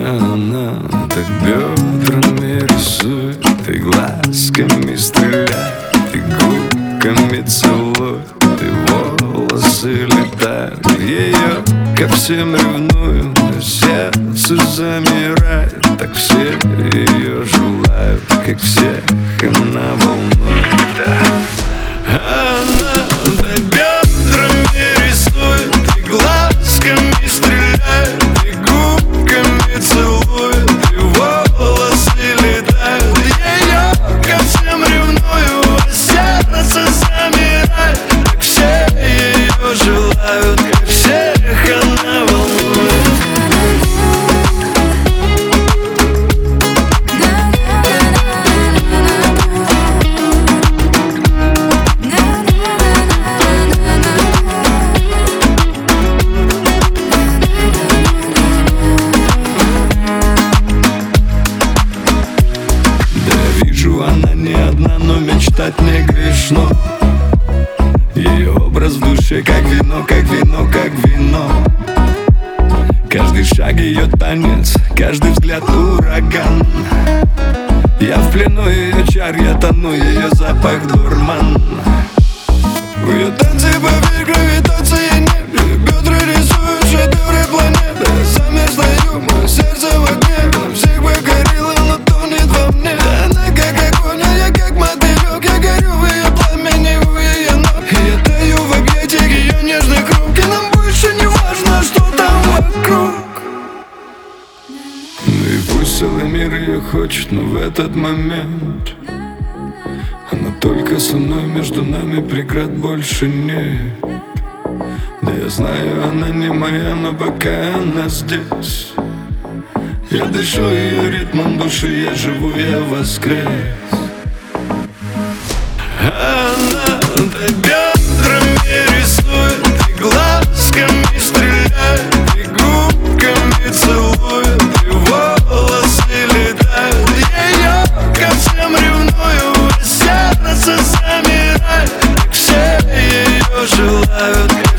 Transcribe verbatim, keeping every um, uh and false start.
она так бедрами рисует, и глазками стреляет, и губками целует, и волосы летают. Ее ко всем ревную, сердце замирает. Так все ее желают, как всех она волнует, да. Она так бедрами рисует, и глазками стреляет, и губками целует, и волосы летают. Ее ко всем ревную, а сердце замирает. Так все ее желают, как всех она волнует. Она не одна, но мечтать не грешно. Ее образ в душе, как вино, как вино, как вино. Каждый шаг ее танец, каждый взгляд ураган. Я в плену ее чар, я тону, ее запах дурман. В ее танце поверь гравитации нет, бедра рисуют шедевры планеты. Замерзла ю, мое сердце в огне, на всех покорила, но тонет во мне. Она как огонь, а я как мотылек, я горю в ее пламени, у ее ног. Я таю в объятиях ее нежных рук, и нам больше не важно, что там вокруг. Ну и пусть целый мир ее хочет, но в этот момент она только со мной, между нами преград больше нет. Да я знаю, она не моя, но пока она здесь, я дышу ее ритмом души, я живу, я воскрес. Она так бедрами рисует, и глазками стреляет, и губками целует, и волосы летают. Ее ко всем ревную, а сердце замирает. Так все ее желают.